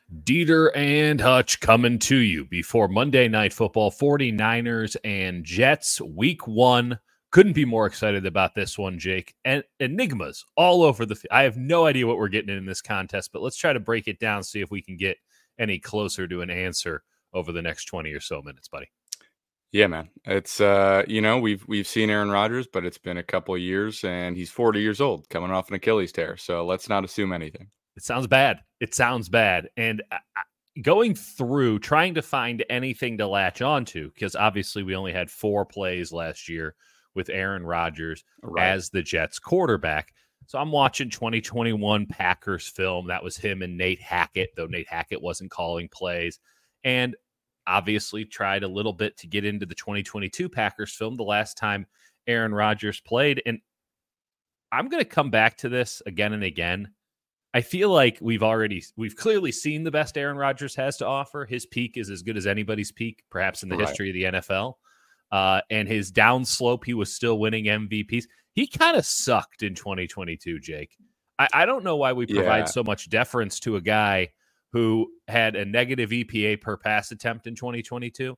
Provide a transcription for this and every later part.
Dieter and Hutch coming to you before Monday Night Football, 49ers and Jets, week one. Couldn't be more excited about this one, Jake. And enigmas all over the field. I have no idea what we're getting in this contest, but let's try to break it down, see if we can get any closer to an answer over the next 20 or so minutes, buddy. Yeah, man. It's we've seen Aaron Rodgers, but it's been a couple of years, and he's 40 years old, coming off an Achilles tear. So let's not assume anything. It sounds bad. And going through, trying to find anything to latch onto, because obviously we only had 4 plays last year with Aaron Rodgers as the Jets quarterback. So I'm watching 2021 Packers film. That was him and Nate Hackett, though Nate Hackett wasn't calling plays. And obviously tried a little bit to get into the 2022 Packers film the last time Aaron Rodgers played. And I'm going to come back to this again and again. I feel like we've clearly seen the best Aaron Rodgers has to offer. His peak is as good as anybody's peak, perhaps in the history of the NFL. And his downslope, he was still winning MVPs. He kind of sucked in 2022, Jake. I don't know why we provide so much deference to a guy who had a negative EPA per pass attempt in 2022.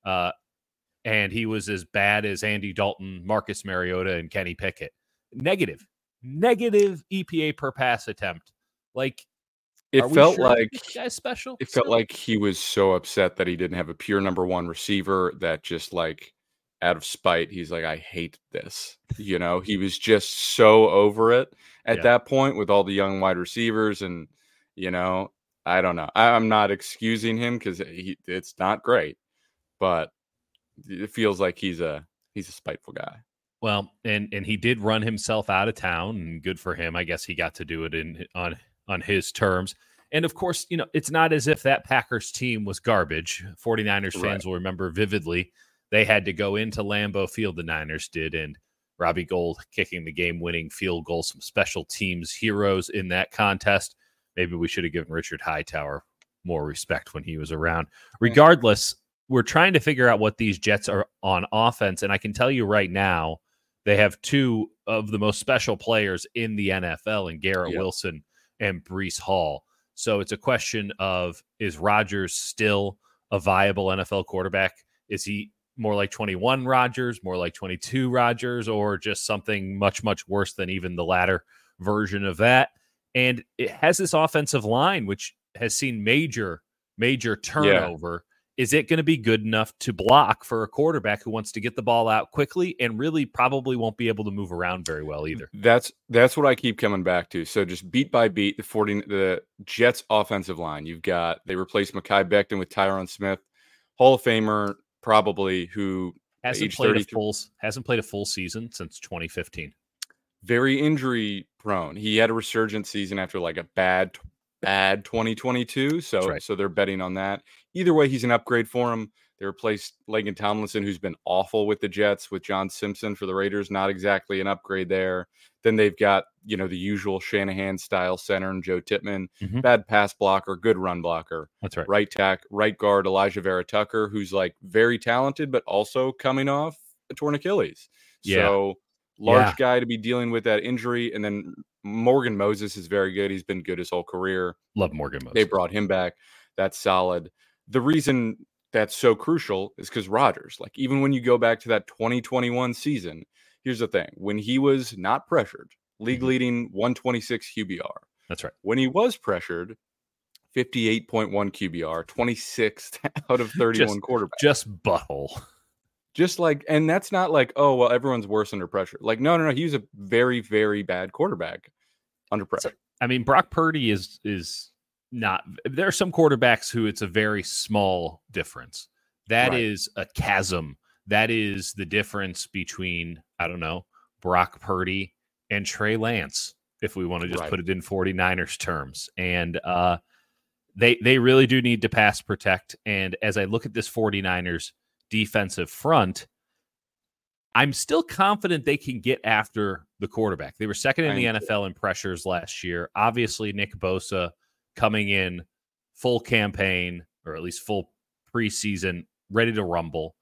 And he was as bad as Andy Dalton, Marcus Mariota, and Kenny Pickett. Negative EPA per pass attempt. Like, it felt like this guy's special. It felt like he was so upset that he didn't have a pure number one receiver that just like out of spite, he's like, I hate this. He was just so over it at that point with all the young wide receivers. And, I don't know. I'm not excusing him because it's not great, but it feels like he's a spiteful guy. Well, and he did run himself out of town, and good for him. I guess he got to do it on his terms. And of course, it's not as if that Packers team was garbage. 49ers fans will remember vividly. They had to go into Lambeau Field, the Niners did, and Robbie Gould kicking the game-winning field goal, some special teams heroes in that contest. Maybe we should have given Richard Hightower more respect when he was around. Regardless, we're trying to figure out what these Jets are on offense, and I can tell you right now, they have 2 of the most special players in the NFL, in Garrett Wilson and Breece Hall. So it's a question of, is Rodgers still a viable NFL quarterback? Is he more like 21 Rodgers, more like 22 Rodgers, or just something much, much worse than even the latter version of that? And it has this offensive line, which has seen major turnover. Is it going to be good enough to block for a quarterback who wants to get the ball out quickly and really probably won't be able to move around very well either? That's what I keep coming back to. So just beat by beat, the Jets offensive line. They replaced Mekhi Becton with Tyron Smith, Hall of Famer probably, who hasn't played a full season since 2015. Very injury prone. He had a resurgent season after like a bad 2022. So they're betting on that. Either way, he's an upgrade for him. They replaced Laken Tomlinson, who's been awful with the Jets, with John Simpson for the Raiders. Not exactly an upgrade there. Then they've got, the usual Shanahan-style center and Joe Tippmann. Bad pass blocker, good run blocker. That's right. Right guard, Elijah Vera Tucker, who's like very talented, but also coming off a torn Achilles. Yeah. So large guy to be dealing with that injury. And then Morgan Moses is very good. He's been good his whole career. Love Morgan Moses. They brought him back. That's solid. The reason that's so crucial is because Rodgers, like even when you go back to that 2021 season, here's the thing. When he was not pressured, league leading 126 QBR. That's right. When he was pressured, 58.1 QBR, 26th out of 31 quarterbacks. Just butthole. Just like, and that's not like, oh, well, everyone's worse under pressure. Like, no. He was a very, very bad quarterback under pressure. So, I mean, Brock Purdy is not. There are some quarterbacks who it's a very small difference. That is a chasm. That is the difference between, I don't know, Brock Purdy and Trey Lance, if we want to just put it in 49ers terms. And they really do need to pass protect. And as I look at this 49ers defensive front, I'm still confident they can get after the quarterback. They were second in the NFL in pressures last year. Obviously, Nick Bosa coming in full campaign, or at least full preseason, ready to rumble.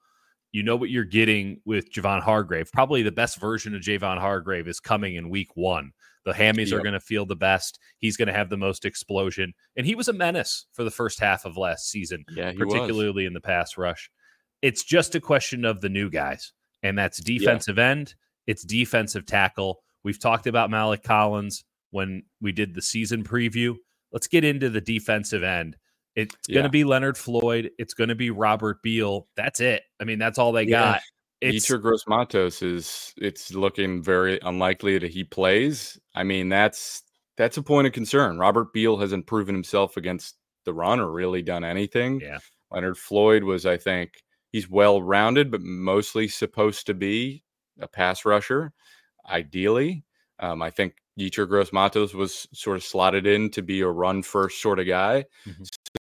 you know what you're getting with Javon Hargrave. Probably the best version of Javon Hargrave is coming in week 1. The hammies are going to feel the best. He's going to have the most explosion. And he was a menace for the first half of last season, particularly in the pass rush. It's just a question of the new guys, and that's defensive end. It's defensive tackle. We've talked about Malik Collins when we did the season preview. Let's get into the defensive end. It's going to be Leonard Floyd. It's going to be Robert Beal. That's it. I mean, that's all they got. Yetur Gross-Matos it's looking very unlikely that he plays. I mean, that's a point of concern. Robert Beal hasn't proven himself against the run or really done anything. Yeah. Leonard Floyd was, I think, he's well-rounded, but mostly supposed to be a pass rusher, ideally. I think Yetur Gross-Matos was sort of slotted in to be a run-first sort of guy. Mm-hmm.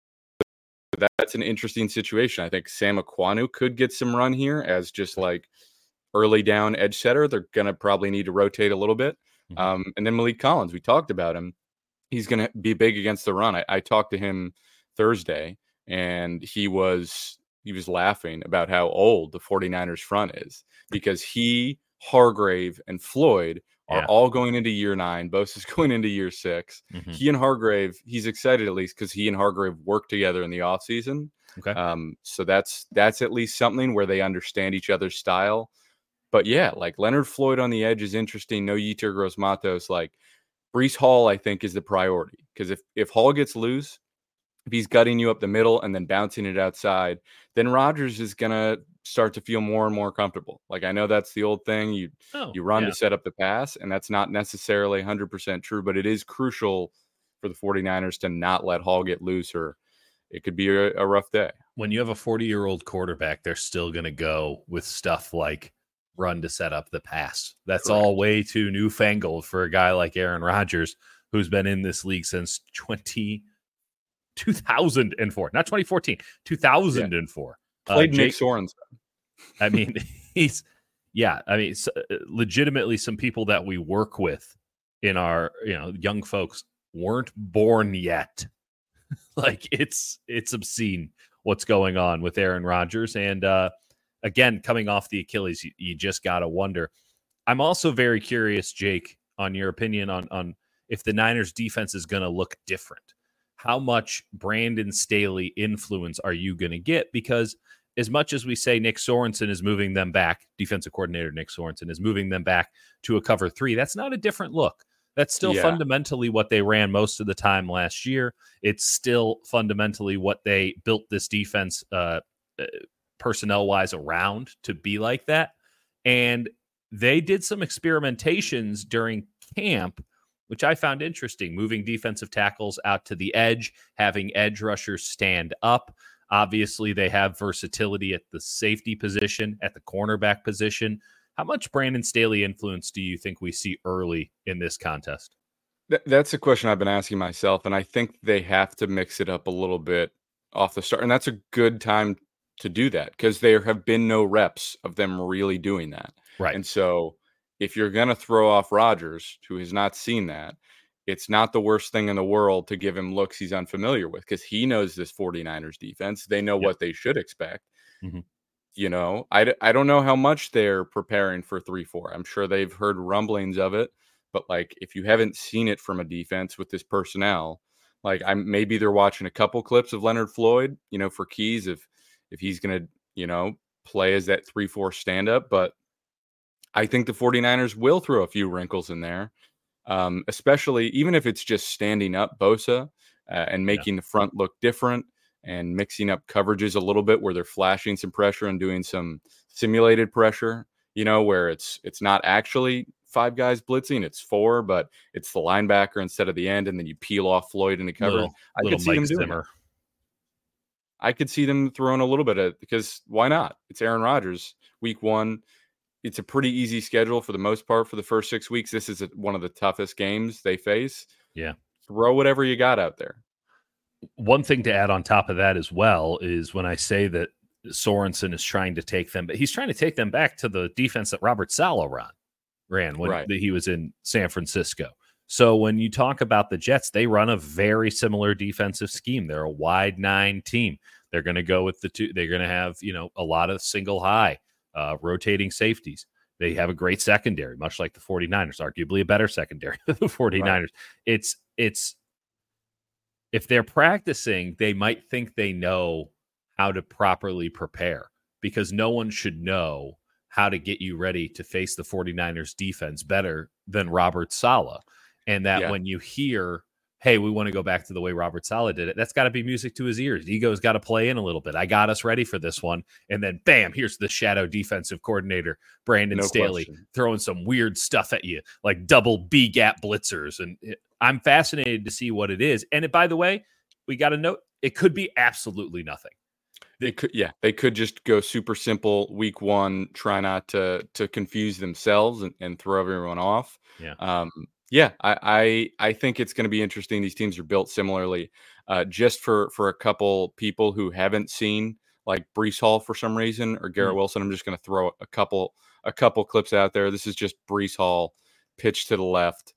So that's an interesting situation. I think Sam Ekwonu could get some run here as just like early down edge setter. They're going to probably need to rotate a little bit. Mm-hmm. And then Malik Collins, we talked about him. He's going to be big against the run. I talked to him Thursday, and he was laughing about how old the 49ers front is because he, Hargrave, and Floyd are all going into year 9. Bosa's going into year 6. Mm-hmm. He and Hargrave, he's excited at least because he and Hargrave worked together in the offseason. Okay. So that's at least something where they understand each other's style. But yeah, like Leonard Floyd on the edge is interesting. No Yetur Gross-Matos. Like Breece Hall, I think, is the priority because if Hall gets loose, if he's gutting you up the middle and then bouncing it outside, then Rodgers is going to start to feel more and more comfortable. Like, I know that's the old thing. You run to set up the pass, and that's not necessarily 100% true, but it is crucial for the 49ers to not let Hall get loose, or it could be a rough day. When you have a 40-year-old quarterback, they're still going to go with stuff like run to set up the pass. That's correct. All way too newfangled for a guy like Aaron Rodgers, who's been in this league since 2004, not 2014, 2004. Played Nick Sorensen. I mean, legitimately some people that we work with in our, young folks weren't born yet. Like it's obscene what's going on with Aaron Rodgers. And again, coming off the Achilles, you just got to wonder. I'm also very curious, Jake, on your opinion on if the Niners defense is going to look different. How much Brandon Staley influence are you going to get? Because as much as we say Nick Sorensen is moving them back, defensive coordinator Nick Sorensen is moving them back to a cover 3, that's not a different look. That's still fundamentally what they ran most of the time last year. It's still fundamentally what they built this defense personnel-wise around to be like that. And they did some experimentations during camp, which I found interesting, moving defensive tackles out to the edge, having edge rushers stand up. Obviously, they have versatility at the safety position, at the cornerback position. How much Brandon Staley influence do you think we see early in this contest? That's a question I've been asking myself, and I think they have to mix it up a little bit off the start. And that's a good time to do that because there have been no reps of them really doing that. Right. And so if you're going to throw off Rodgers, who has not seen that, it's not the worst thing in the world to give him looks he's unfamiliar with because he knows this 49ers defense. They know what they should expect. Mm-hmm. I don't know how much they're preparing for 3-4. I'm sure they've heard rumblings of it, but like if you haven't seen it from a defense with this personnel, like maybe they're watching a couple clips of Leonard Floyd, for keys if he's going to, play as that 3-4 stand-up, but I think the 49ers will throw a few wrinkles in there, especially even if it's just standing up Bosa and making the front look different and mixing up coverages a little bit where they're flashing some pressure and doing some simulated pressure, where it's not actually 5 guys blitzing, it's 4, but it's the linebacker instead of the end, and then you peel off Floyd into cover. I could see them doing it. I could see them throwing a little bit of because why not? It's Aaron Rodgers, week 1. It's a pretty easy schedule for the most part for the first 6 weeks. This is one of the toughest games they face. Yeah. Throw whatever you got out there. One thing to add on top of that as well is when I say that Sorensen is trying to take them, but he's trying to take them back to the defense that Robert Saleh ran when he was in San Francisco. So when you talk about the Jets, they run a very similar defensive scheme. They're a wide 9 team. They're going to go with the two. They're going to have, a lot of single high, rotating safeties. They have a great secondary, much like the 49ers, arguably a better secondary than the 49ers. Right. It's if they're practicing, they might think they know how to properly prepare, because no one should know how to get you ready to face the 49ers defense better than Robert Saleh. And that when you hear, hey, we want to go back to the way Robert Saleh did it, that's got to be music to his ears. Ego's got to play in a little bit. I got us ready for this one. And then, bam, here's the shadow defensive coordinator, Brandon Staley, throwing some weird stuff at you, like double B-gap blitzers. And I'm fascinated to see what it is. And by the way, we got to note, it could be absolutely nothing. They could just go super simple week one, try not to confuse themselves and throw everyone off. I think it's going to be interesting. These teams are built similarly. Just for a couple people who haven't seen like Breece Hall for some reason or Garrett Wilson, I'm just going to throw a couple clips out there. This is just Breece Hall pitch to the left,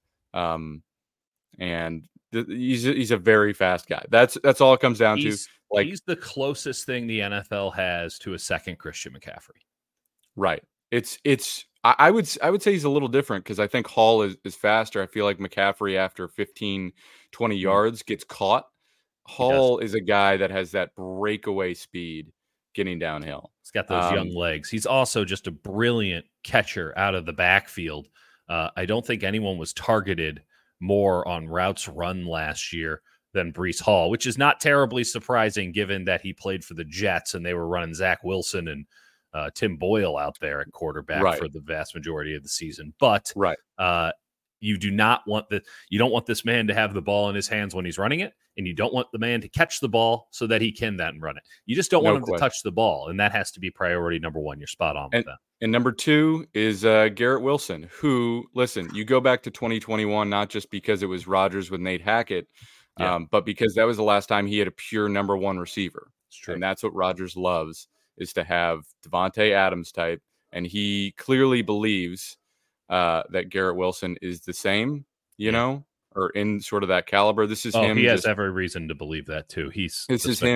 and he's a very fast guy. That's all it comes down to. Like, he's the closest thing the NFL has to a second Christian McCaffrey. Right. I would say he's a little different, because I think Hall is faster. I feel like McCaffrey, after 15, 20 yards, gets caught. Hall is a guy that has that breakaway speed getting downhill. He's got those young legs. He's also just a brilliant catcher out of the backfield. I don't think anyone was targeted more on routes run last year than Breece Hall, which is not terribly surprising given that he played for the Jets and they were running Zach Wilson and Tim Boyle out there at quarterback for the vast majority of the season. But you don't want this man to have the ball in his hands when he's running it, and you don't want the man to catch the ball so that he can then run it. You just don't want him to touch the ball, and that has to be priority number one. You're spot on with that. And number two is Garrett Wilson, who, listen, you go back to 2021, not just because it was Rodgers with Nate Hackett, but because that was the last time he had a pure number one receiver. It's true. And that's what Rodgers loves, is to have Devontae Adams type. And he clearly believes that Garrett Wilson is the same, you know, or in sort of that caliber. This is him. He has every reason to believe that too. He's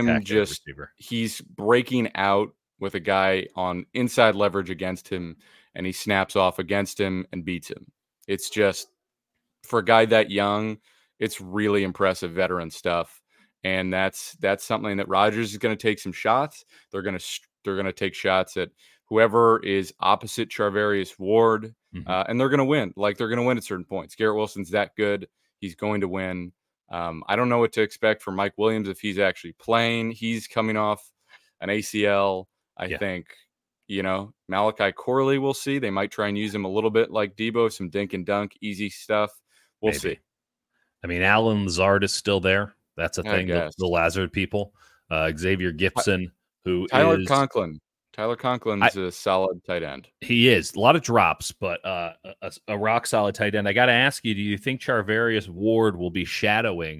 breaking out with a guy on inside leverage against him, and he snaps off against him and beats him. It's just, for a guy that young, it's really impressive veteran stuff. And that's something that Rodgers is going to take some shots. They're going to take shots at whoever is opposite Charvarius Ward, and they're going to win. Like, they're going to win at certain points. Garrett Wilson's that good. He's going to win. I don't know what to expect from Mike Williams if he's actually playing. He's coming off an ACL. I think, Malachi Corley, we'll see. They might try and use him a little bit like Debo, some dink and dunk, easy stuff. We'll see. I mean, Alan Lazard is still there. That's a thing, the Lazard people. Xavier Gipson, Tyler Conklin's a solid tight end. He is. A lot of drops, but a rock-solid tight end. I got to ask you, do you think Charvarius Ward will be shadowing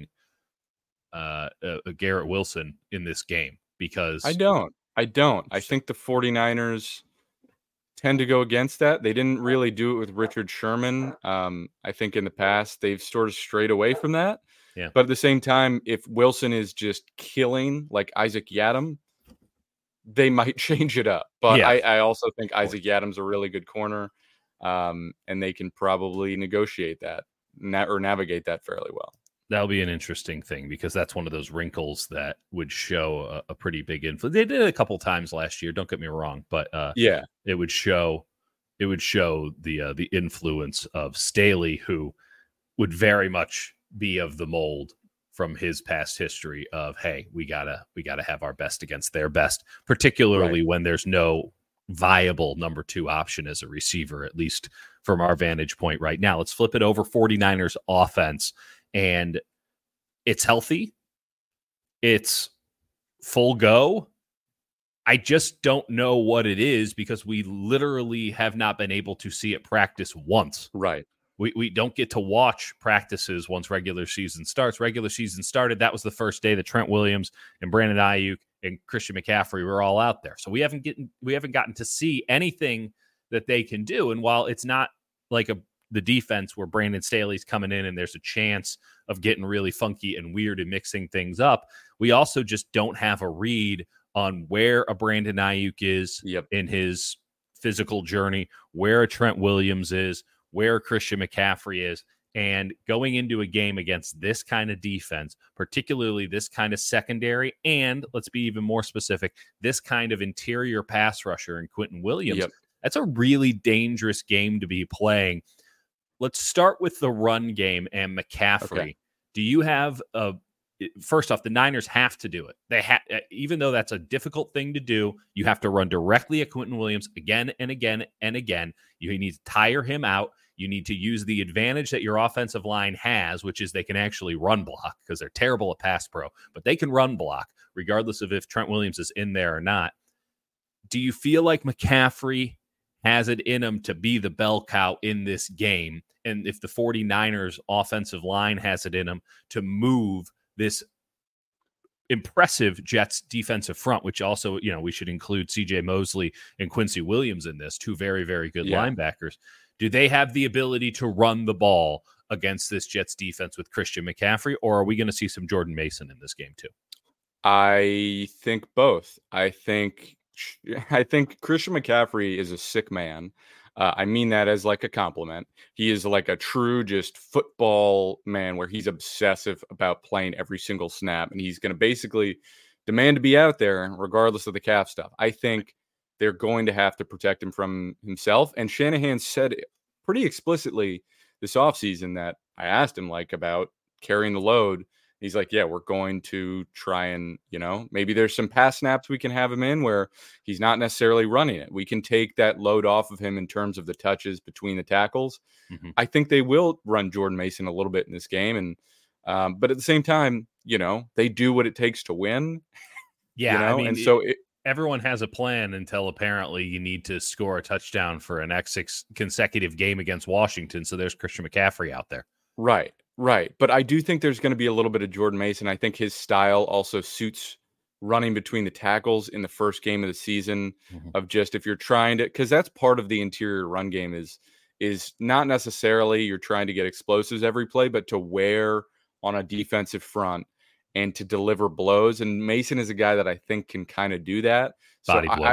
Garrett Wilson in this game? Because I don't. I think the 49ers tend to go against that. They didn't really do it with Richard Sherman. I think in the past they've sort of strayed away from that. Yeah. But at the same time, if Wilson is just killing like Isaac Yiadom, they might change it up. But I also think Isaac Yiadom's a really good corner, and they can probably negotiate that or navigate that fairly well. That'll be an interesting thing, because that's one of those wrinkles that would show a pretty big influence. They did it a couple times last year. Don't get me wrong, but it would show the influence of Staley, who would very much be of the mold from his past history of, hey, we gotta have our best against their best, particularly when there's no viable number two option as a receiver, at least from our vantage point right now. Let's flip it over. 49ers offense. And it's healthy. It's full go. I just don't know what it is, because we literally have not been able to see it practice once. Right. We don't get to watch practices once regular season starts. Regular season started. That was the first day that Trent Williams and Brandon Ayuk and Christian McCaffrey were all out there. So we haven't gotten to see anything that they can do. And while it's not like a the defense where Brandon Staley's coming in and there's a chance of getting really funky and weird and mixing things up. We also just don't have a read on where a Brandon Ayuk is in his physical journey, where a Trent Williams is, where Christian McCaffrey is. And going into a game against this kind of defense, particularly this kind of secondary, and let's be even more specific, this kind of interior pass rusher in Quentin Williams, that's a really dangerous game to be playing. Let's start with the run game and McCaffrey. Okay. Do you have first off, the Niners have to do it. They even though that's a difficult thing to do, you have to run directly at Quentin Williams again and again and again. You need to tire him out. You need to use the advantage that your offensive line has, which is they can actually run block because they're terrible at pass pro, but they can run block regardless of if Trent Williams is in there or not. Do you feel like McCaffrey has it in him to be the bell cow in this game? And if the 49ers offensive line has it in him to move this impressive Jets defensive front, which also, we should include CJ Mosley and Quincy Williams in this, two very, very good linebackers. Do they have the ability to run the ball against this Jets defense with Christian McCaffrey, or are we going to see some Jordan Mason in this game too? I think both. I think Christian McCaffrey is a sick man. I mean that as like a compliment. He is like a true just football man where he's obsessive about playing every single snap, and he's going to basically demand to be out there regardless of the calf stuff. I think they're going to have to protect him from himself. And Shanahan said pretty explicitly this offseason that I asked him about carrying the load. He's like, yeah, we're going to try and, maybe there's some pass snaps we can have him in where he's not necessarily running it. We can take that load off of him in terms of the touches between the tackles. Mm-hmm. I think they will run Jordan Mason a little bit in this game. And, but at the same time, they do what it takes to win. Yeah. And so everyone has a plan until apparently you need to score a touchdown for an X6 consecutive game against Washington. So there's Christian McCaffrey out there. Right. But I do think there's going to be a little bit of Jordan Mason. I think his style also suits running between the tackles in the first game of the season of just if you're trying to, because that's part of the interior run game is not necessarily you're trying to get explosives every play, but to wear on a defensive front and to deliver blows. And Mason is a guy that I think can kind of do that. So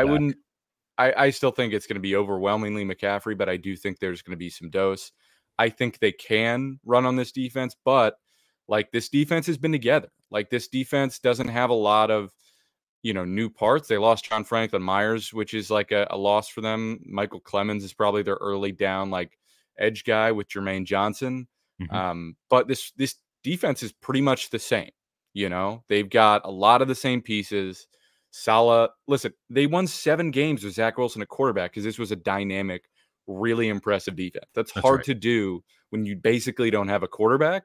I still think it's going to be overwhelmingly McCaffrey, but I do think there's going to be some dose. I think they can run on this defense, but this defense has been together. This defense doesn't have a lot of, new parts. They lost John Franklin Myers, which is a loss for them. Michael Clemens is probably their early down, edge guy with Jermaine Johnson. Mm-hmm. But this defense is pretty much the same. They've got a lot of the same pieces. Salah, listen, they won 7 games with Zach Wilson at quarterback because this was a dynamic, really impressive defense. That's hard to do when you basically don't have a quarterback.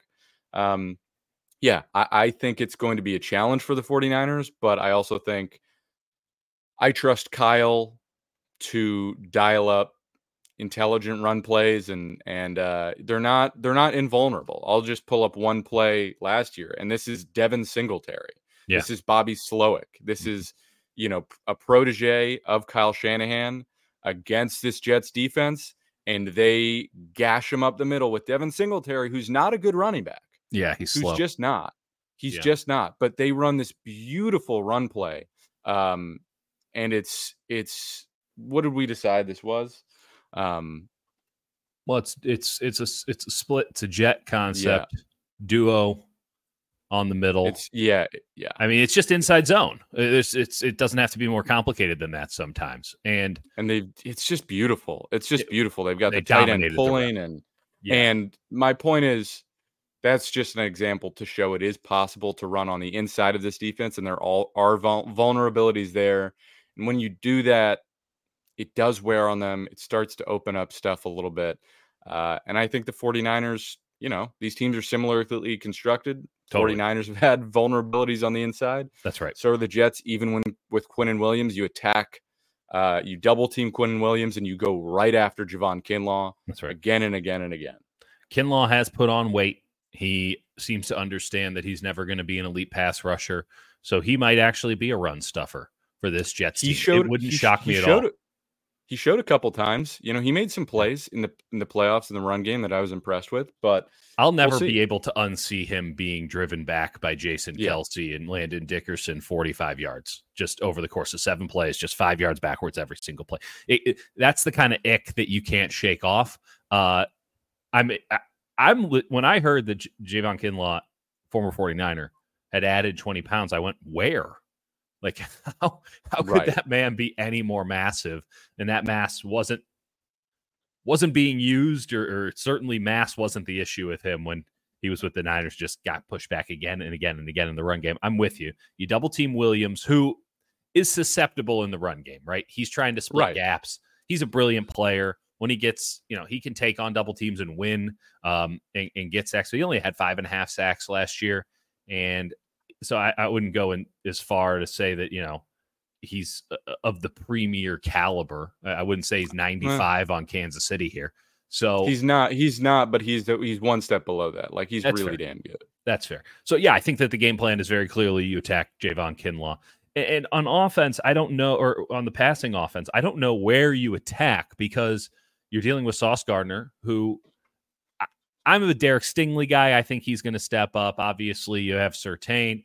I think it's going to be a challenge for the 49ers, but I also think I trust Kyle to dial up intelligent run plays and they're not invulnerable. I'll just pull up one play last year, and this is Devin Singletary. Yeah. This is Bobby Slowick. This is, a protege of Kyle Shanahan against this Jets defense, and they gash him up the middle with Devin Singletary, who's not a good running back. Yeah, he's slow. Just not. He's just not. But they run this beautiful run play, and it's what did we decide this was? Well, it's a split. It's a jet concept duo on the middle. I mean, it's just inside zone. It doesn't have to be more complicated than that sometimes. And it's just beautiful. It's just beautiful. They've got the tight end pulling and my point is that's just an example to show it is possible to run on the inside of this defense, and there are vulnerabilities there. And when you do that, it does wear on them. It starts to open up stuff a little bit. And I think the 49ers, these teams are similarly constructed. Totally. 49ers have had vulnerabilities on the inside. That's right. So are the Jets. Even when with Quinnen Williams, you attack, you double team Quinnen Williams, and you go right after Javon Kinlaw. That's right. Again and again and again. Kinlaw has put on weight. He seems to understand that he's never going to be an elite pass rusher. So he might actually be a run stuffer for this Jets team. It wouldn't shock me at all. he showed a couple times. He made some plays in the playoffs in the run game that I was impressed with. But I'll never be able to unsee him being driven back by Jason Kelce and Landon Dickerson 45 yards just over the course of 7 plays, just 5 yards backwards every single play. That's the kind of ick that you can't shake off. I'm when I heard that Javon Kinlaw, former 49er, had added 20 pounds, I went, where? Like, how could that man be any more massive? And that mass wasn't being used, or certainly mass wasn't the issue with him when he was with the Niners, just got pushed back again and again and again in the run game. I'm with you. You double team Williams, who is susceptible in the run game, right? He's trying to split gaps. He's a brilliant player. When he gets, he can take on double teams and win and get sacks. So he only had 5.5 sacks last year. And so I wouldn't go as far to say that, he's of the premier caliber. I wouldn't say he's 95 on Kansas City here. So he's not, but he's one step below that. Like, he's really damn good. That's fair. So yeah, I think that the game plan is very clearly you attack Javon Kinlaw. And on offense, I don't know, or on the passing offense, I don't know where you attack, because you're dealing with Sauce Gardner, who I'm a Derek Stingley guy. I think he's going to step up. Obviously, you have Surtain.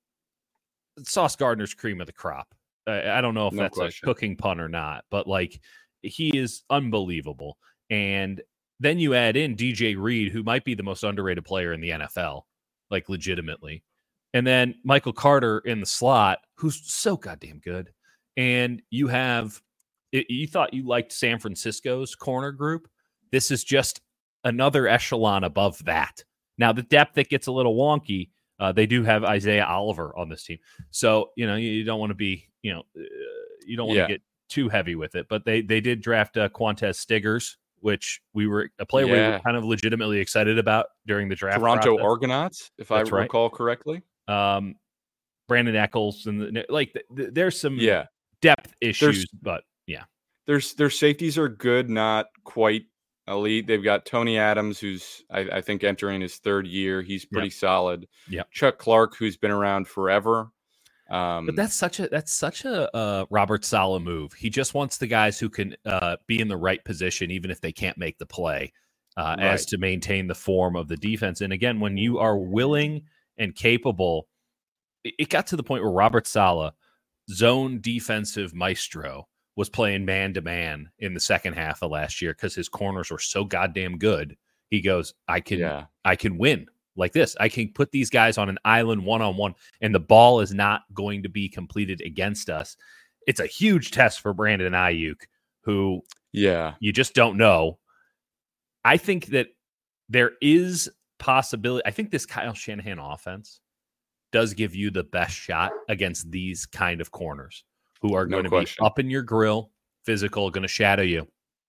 Sauce Gardner's cream of the crop. I don't know if that's a cooking pun or not, but like, he is unbelievable. And then you add in DJ Reed, who might be the most underrated player in the NFL, like legitimately. And then Michael Carter in the slot, who's so goddamn good. And you have, you thought you liked San Francisco's corner group. This is just another echelon above that. Now, the depth, that gets a little wonky. They do have Isaiah Oliver on this team. So, you don't want to be, you don't want to get too heavy with it. But they did draft Quantez Stiggers, which we were we were kind of legitimately excited about during the draft. Toronto Argonauts, if I recall correctly. Brandon Eccles, and there's some depth issues, but their safeties are good, not quite elite. They've got Tony Adams, who's I think entering his 3rd year. He's pretty solid. Chuck Clark, who's been around forever. But that's such a Robert Saleh move. He just wants the guys who can be in the right position, even if they can't make the play, as to maintain the form of the defense. And again, when you are willing and capable, it got to the point where Robert Saleh, zone defensive maestro, was playing man-to-man in the second half of last year because his corners were so goddamn good. He goes, I can win like this. I can put these guys on an island one-on-one, and the ball is not going to be completed against us. It's a huge test for Brandon Ayuk, who you just don't know. I think that there is possibility. I think this Kyle Shanahan offense does give you the best shot against these kind of corners who are going to be up in your grill, physical, going to shadow you.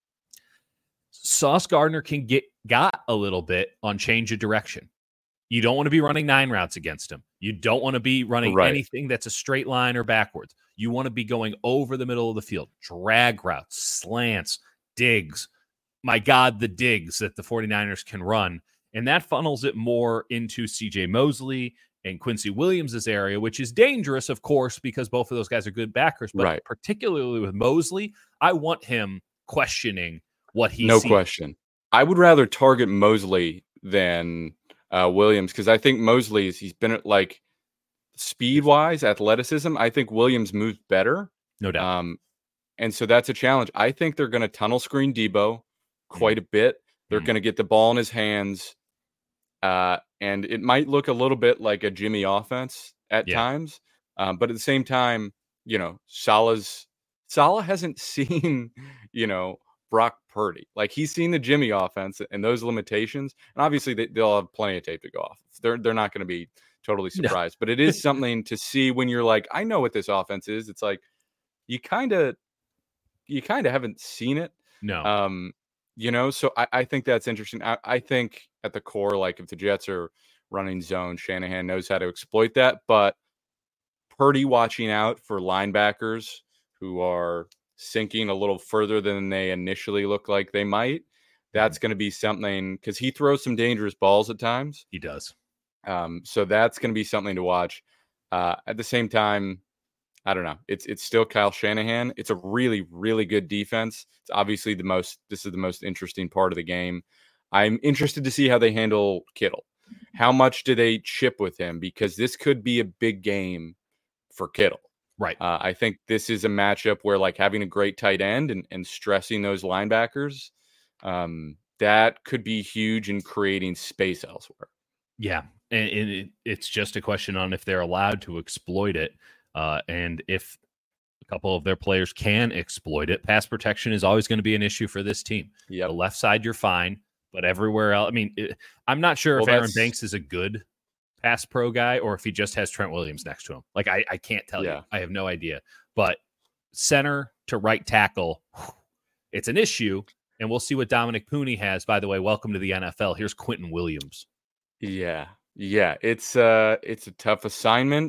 Sauce Gardner can got a little bit on change of direction. You don't want to be running 9 routes against him. You don't want to be running anything that's a straight line or backwards. You want to be going over the middle of the field, drag routes, slants, digs. My God, the digs that the 49ers can run. And that funnels it more into CJ Mosley and Quincy Williams' area, which is dangerous, of course, because both of those guys are good backers. But particularly with Mosley, I want him questioning what he sees. No question. I would rather target Mosley than Williams, because I think he's been like speed-wise, athleticism. I think Williams moves better. No doubt. And so that's a challenge. I think they're going to tunnel screen Debo quite a bit. They're going to get the ball in his hands. And it might look a little bit like a Jimmy offense at times. But at the same time, Saleh hasn't seen, Brock Purdy. Like, he's seen the Jimmy offense and those limitations. And obviously they'll have plenty of tape to go off. They're not going to be totally surprised. But it is something to see when you're like, I know what this offense is. It's like, you kind of haven't seen it. No. So I think that's interesting. I think at the core, like, if the Jets are running zone, Shanahan knows how to exploit that. But Purdy watching out for linebackers who are sinking a little further than they initially look like they might. That's going to be something, because he throws some dangerous balls at times. He does. So that's going to be something to watch. At the same time, I don't know. It's still Kyle Shanahan. It's a really, really good defense. It's obviously this is the most interesting part of the game. I'm interested to see how they handle Kittle. How much do they chip with him? Because this could be a big game for Kittle. Right. I think this is a matchup where like having a great tight end and stressing those linebackers, that could be huge in creating space elsewhere. Yeah. And it's just a question on if they're allowed to exploit it. And if a couple of their players can exploit it, pass protection is always going to be an issue for this team. Yep. The left side, you're fine. But everywhere else, I mean, I'm not sure if Aaron Banks is a good pass pro guy or if he just has Trent Williams next to him. Like, I can't tell you. I have no idea. But center to right tackle, it's an issue. And we'll see what Dominic Pooney has. By the way, welcome to the NFL. Here's Quentin Williams. Yeah. It's a tough assignment.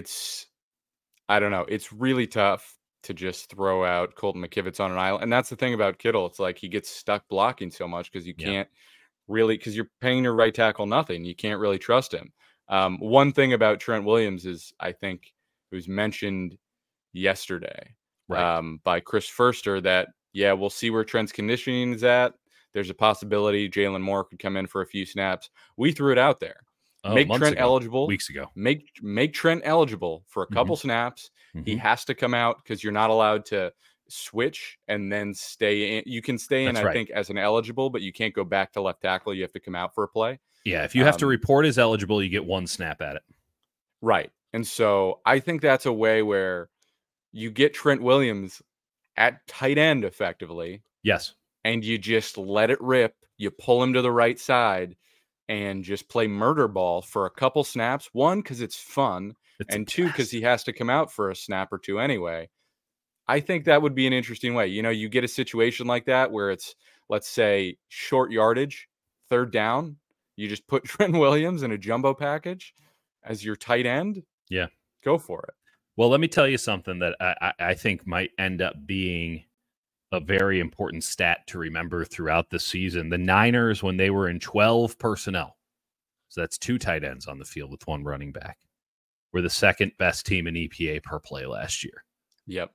I don't know. It's really tough to just throw out Colton McKivitz on an island. And that's the thing about Kittle. It's like he gets stuck blocking so much because you can't really, because you're paying your right tackle nothing. You can't really trust him. One thing about Trent Williams is, I think it was mentioned yesterday by Chris Furster that, we'll see where Trent's conditioning is at. There's a possibility Jalen Moore could come in for a few snaps. We threw it out there. Make Trent eligible weeks ago. Make Trent eligible for a couple snaps. He has to come out because you're not allowed to switch and then stay in. You can stay in, I think, as an eligible, but you can't go back to left tackle. You have to come out for a play. Yeah, if you have to report as eligible, you get one snap at it. Right. And so I think that's a way where you get Trent Williams at tight end effectively. Yes. And you just let it rip. You pull him to the right side and just play murder ball for a couple snaps. One, because it's fun. And two, because he has to come out for a snap or two anyway. I think that would be an interesting way. You know, you get a situation like that where it's, let's say, short yardage, third down. You just put Trent Williams in a jumbo package as your tight end. Yeah. Go for it. Well, let me tell you something that I think might end up being a very important stat to remember throughout the season. The Niners, when they were in 12 personnel, so that's 2 tight ends on the field with 1 running back, were the second best team in EPA per play last year. Yep.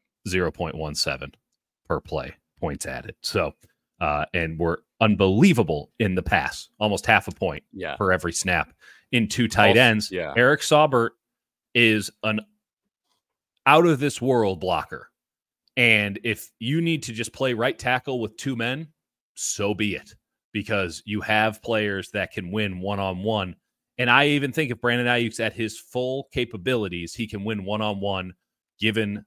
0.17 per play, points added. So, and we're unbelievable in the pass, almost half a point per every snap in 2 tight ends. Eric Saubert is an out of this world blocker. And if you need to just play right tackle with 2 men, so be it, because you have players that can win one-on-one. And I even think if Brandon Ayuk's at his full capabilities, he can win one-on-one given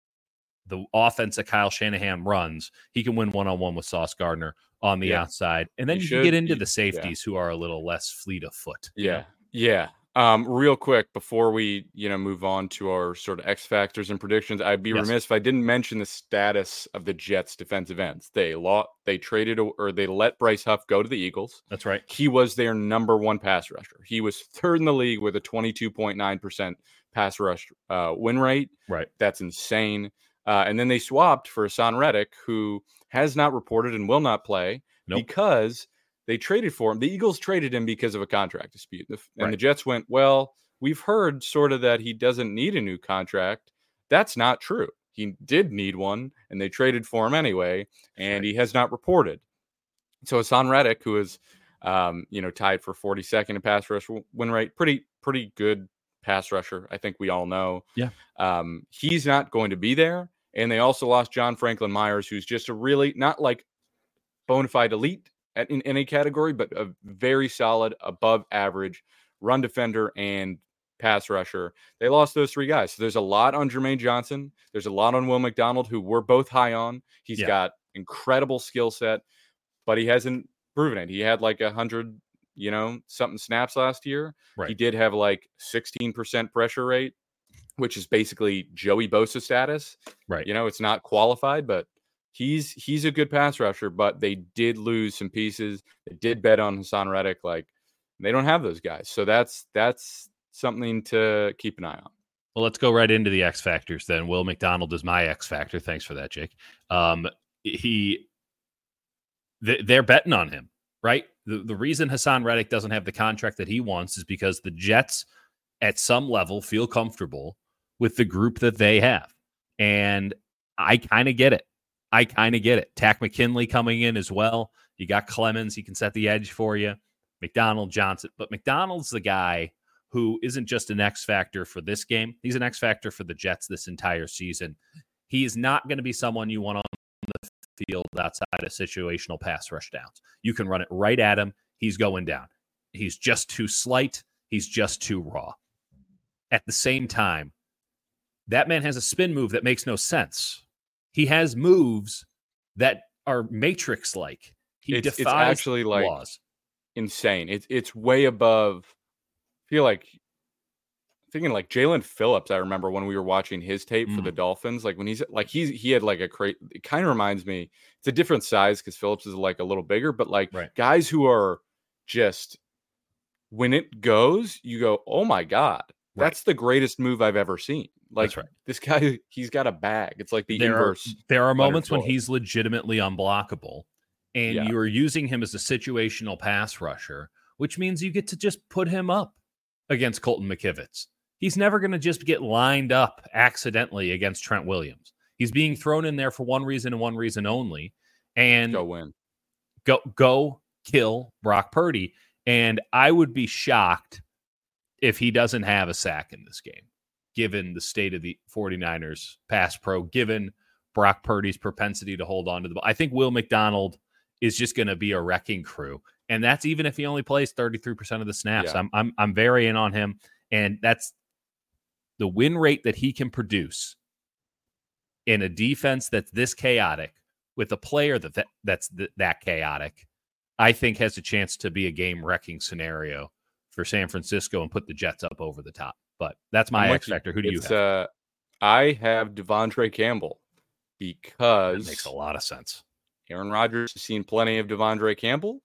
the offense that Kyle Shanahan runs. He can win one-on-one with Sauce Gardner on the outside. And then you can get into the safeties who are a little less fleet of foot. Yeah. Real quick before we, move on to our sort of X factors and predictions, I'd be remiss if I didn't mention the status of the Jets defensive ends. They traded or they let Bryce Huff go to the Eagles. That's right. He was their number 1 pass rusher. He was 3rd in the league with a 22.9% pass rush win rate. Right. That's insane. And then they swapped for Haason Reddick, who has not reported and will not play because they traded for him. The Eagles traded him because of a contract dispute. And the Jets went, well, we've heard sort of that he doesn't need a new contract. That's not true. He did need one, and they traded for him anyway, and he has not reported. So Haason Reddick, who is, tied for 42nd in pass rush win rate, pretty good pass rusher, I think we all know. Yeah. He's not going to be there. And they also lost John Franklin Myers, who's just a really, not like bona fide elite in any category, but a very solid, above average run defender and pass rusher. They lost those 3 guys. So there's a lot on Jermaine Johnson. There's a lot on Will McDonald, who we're both high on. He's got incredible skill set, but he hasn't proven it. He had like 100, something snaps last year. Right. He did have like 16% pressure rate, which is basically Joey Bosa status. Right. It's not qualified, but he's a good pass rusher, but they did lose some pieces. They did bet on Haason Reddick. Like, they don't have those guys. So that's something to keep an eye on. Well, let's go right into the X factors then. Will McDonald is my X factor. Thanks for that, Jake. They're betting on him, right? The reason Haason Reddick doesn't have the contract that he wants is because the Jets at some level feel comfortable with the group that they have. And I kind of get it. Takk McKinley coming in as well. You got Clemens. He can set the edge for you. McDonald, Johnson. But McDonald's the guy who isn't just an X factor for this game. He's an X factor for the Jets this entire season. He is not going to be someone you want on the field outside of situational pass rush downs. You can run it right at him. He's going down. He's just too slight. He's just too raw. At the same time, that man has a spin move that makes no sense. He has moves that are Matrix-like. He defies it's actually like laws. Insane. It's way above. I feel like thinking like Jalen Phillips. I remember when we were watching his tape for the Dolphins. Like when he had like a crate. It kind of reminds me. It's a different size because Phillips is like a little bigger. But like guys who are just when it goes, you go, oh my God, that's the greatest move I've ever seen. Like this guy, he's got a bag. It's like the inverse. There are moments when he's legitimately unblockable, and you are using him as a situational pass rusher, which means you get to just put him up against Colton McKivitz. He's never going to just get lined up accidentally against Trent Williams. He's being thrown in there for one reason and one reason only, and go win. Go kill Brock Purdy. And I would be shocked if he doesn't have a sack in this game, given the state of the 49ers pass pro, given Brock Purdy's propensity to hold on to the ball. I think Will McDonald is just going to be a wrecking crew. And that's even if he only plays 33% of the snaps. Yeah. I'm very in on him. And that's the win rate that he can produce in a defense that's this chaotic with a player that's that chaotic. I think has a chance to be a game-wrecking scenario for San Francisco and put the Jets up over the top. But that's my X factor. Who do you have? I have Devondre Campbell because that makes a lot of sense. Aaron Rodgers has seen plenty of Devondre Campbell,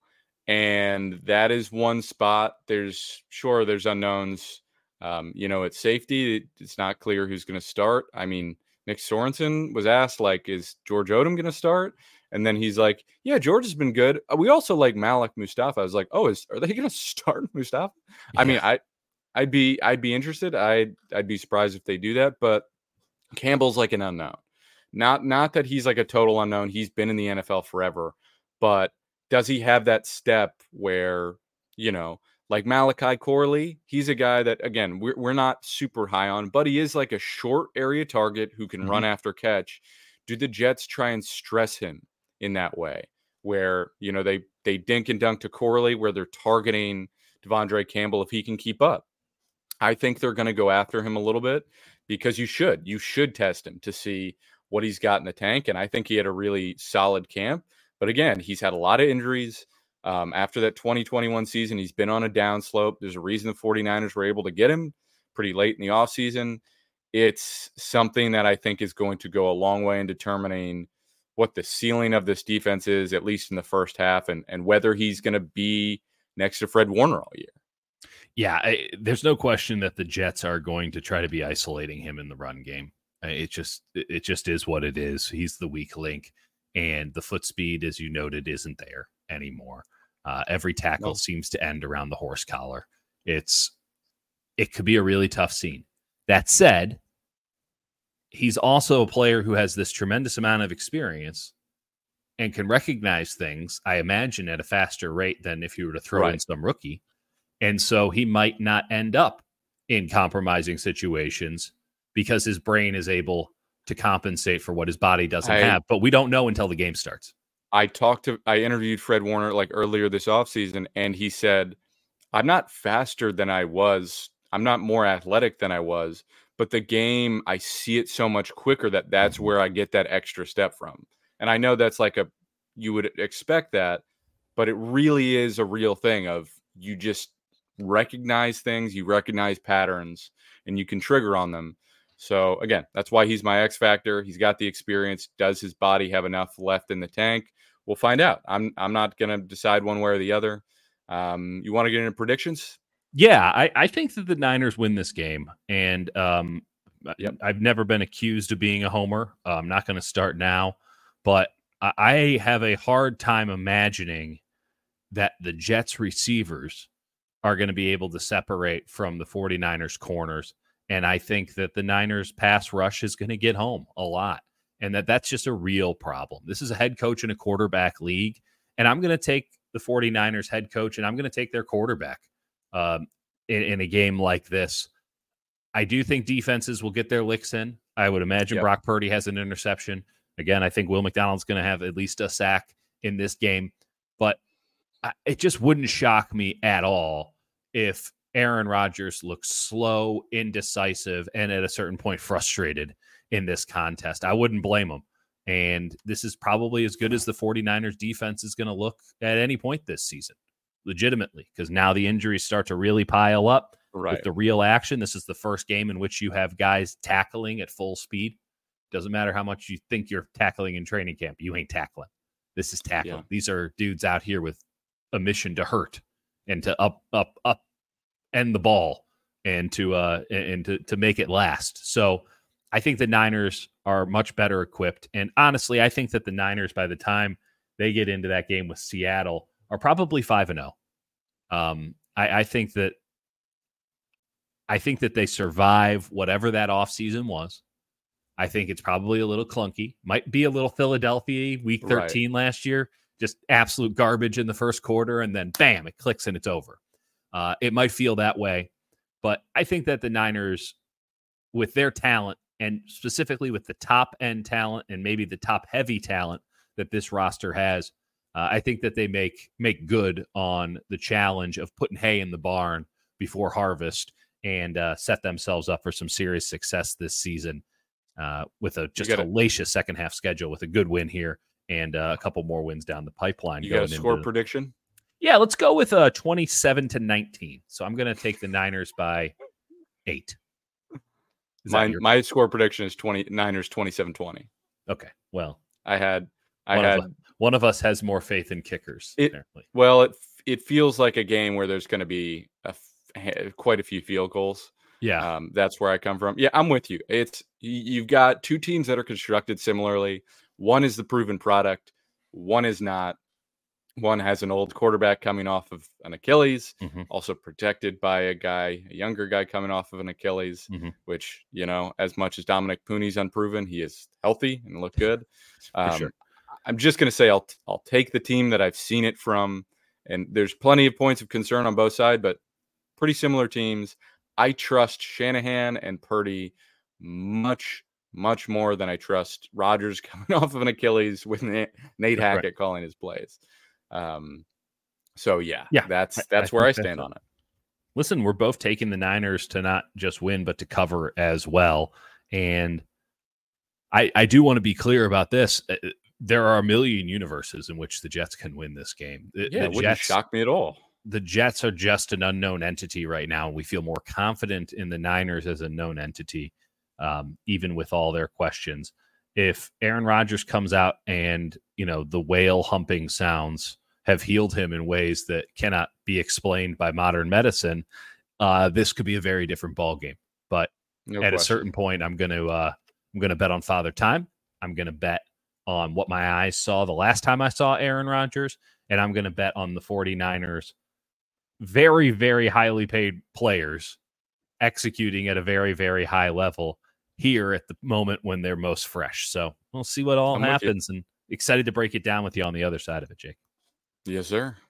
and that is one spot. There's unknowns. At safety, it's not clear who's going to start. I mean, Nick Sorensen was asked, like, is George Odom going to start? And then he's like, yeah, George has been good. We also like Malik Mustafa. I was like, are they going to start Mustafa? Yeah. I mean, I'd be interested. I'd be surprised if they do that. But Campbell's like an unknown. Not that he's like a total unknown. He's been in the NFL forever. But does he have that step where, like Malachi Corley, he's a guy that, again, we're not super high on, but he is like a short area target who can run after catch. Do the Jets try and stress him in that way where, they dink and dunk to Corley where they're targeting Devondre Campbell if he can keep up? I think they're going to go after him a little bit because you should test him to see what he's got in the tank. And I think he had a really solid camp. But again, he's had a lot of injuries. After that 2021 season, he's been on a downslope. There's a reason the 49ers were able to get him pretty late in the offseason. It's something that I think is going to go a long way in determining what the ceiling of this defense is, at least in the first half, and whether he's going to be next to Fred Warner all year. Yeah, there's no question that the Jets are going to try to be isolating him in the run game. It just is what it is. He's the weak link, and the foot speed, as you noted, isn't there anymore. Every tackle seems to end around the horse collar. It could be a really tough scene. That said, he's also a player who has this tremendous amount of experience and can recognize things, I imagine, at a faster rate than if you were to throw in some rookie. And so he might not end up in compromising situations because his brain is able to compensate for what his body doesn't have. But we don't know until the game starts. I interviewed Fred Warner like earlier this offseason, and he said, I'm not faster than I was. I'm not more athletic than I was, but the game, I see it so much quicker that's where I get that extra step from. And I know that's you would expect that, but it really is a real thing of you just recognize things, you recognize patterns, and you can trigger on them. So again, that's why he's my X factor. He's got the experience. Does his body have enough left in the tank? We'll find out. I'm not going to decide one way or the other. You want to get into predictions? Yeah, I think that the Niners win this game. And I've never been accused of being a homer. I'm not going to start now. But I have a hard time imagining that the Jets receivers are going to be able to separate from the 49ers corners And I think that the Niners pass rush is going to get home a lot. And that's just a real problem. This is a head coach in a quarterback league. And I'm going to take the 49ers head coach and I'm going to take their quarterback in a game like this. I do think defenses will get their licks in. I would imagine Brock Purdy has an interception. Again, I think Will McDonald's going to have at least a sack in this game. But it just wouldn't shock me at all if Aaron Rodgers looks slow, indecisive, and at a certain point frustrated in this contest. I wouldn't blame him. And this is probably as good as the 49ers defense is going to look at any point this season, legitimately, because now the injuries start to really pile up with the real action. This is the first game in which you have guys tackling at full speed. Doesn't matter how much you think you're tackling in training camp. You ain't tackling. This is tackling. Yeah. These are dudes out here with a mission to hurt and to up end the ball and to make it last. So I think the Niners are much better equipped. And honestly, I think that the Niners, by the time they get into that game with Seattle, are probably 5-0. I think that they survive whatever that offseason was. I think it's probably a little clunky. Might be a little Philadelphia week 13 last year. Just absolute garbage in the first quarter, and then bam, it clicks and it's over. It might feel that way. But I think that the Niners, with their talent, and specifically with the top-end talent and maybe the top-heavy talent that this roster has, I think that they make good on the challenge of putting hay in the barn before harvest and set themselves up for some serious success this season with a just hellacious second-half schedule with a good win here and a couple more wins down the pipeline. You got a score prediction? Yeah, let's go with 27-19. So I'm going to take the Niners by 8. My score prediction is Niners 27-20. Okay, well, one of us has more faith in kickers. Apparently, well, it feels like a game where there's going to be quite a few field goals. Yeah, that's where I come from. Yeah, I'm with you. You've got two teams that are constructed similarly. One is the proven product. One is not. One has an old quarterback coming off of an Achilles, also protected by a younger guy coming off of an Achilles, which, as much as Dominic Pooney's unproven, he is healthy and looked good. Sure. I'm just going to say I'll take the team that I've seen it from, and there's plenty of points of concern on both sides, but pretty similar teams. I trust Shanahan and Purdy much, much more than I trust Rodgers coming off of an Achilles with Nate Hackett calling his plays. So that's where I stand on it. Listen, we're both taking the Niners to not just win, but to cover as well. And I do want to be clear about this. There are a million universes in which the Jets can win this game. It wouldn't shock me at all. The Jets are just an unknown entity right now. We feel more confident in the Niners as a known entity, even with all their questions. If Aaron Rodgers comes out and, the whale humping sounds have healed him in ways that cannot be explained by modern medicine, this could be a very different ball game. But a certain point, I'm going to bet on Father Time. I'm going to bet on what my eyes saw the last time I saw Aaron Rodgers, and I'm going to bet on the 49ers very, very highly paid players executing at a very, very high level here at the moment when they're most fresh. So we'll see what all happens, and excited to break it down with you on the other side of it, Jake. Yes, sir.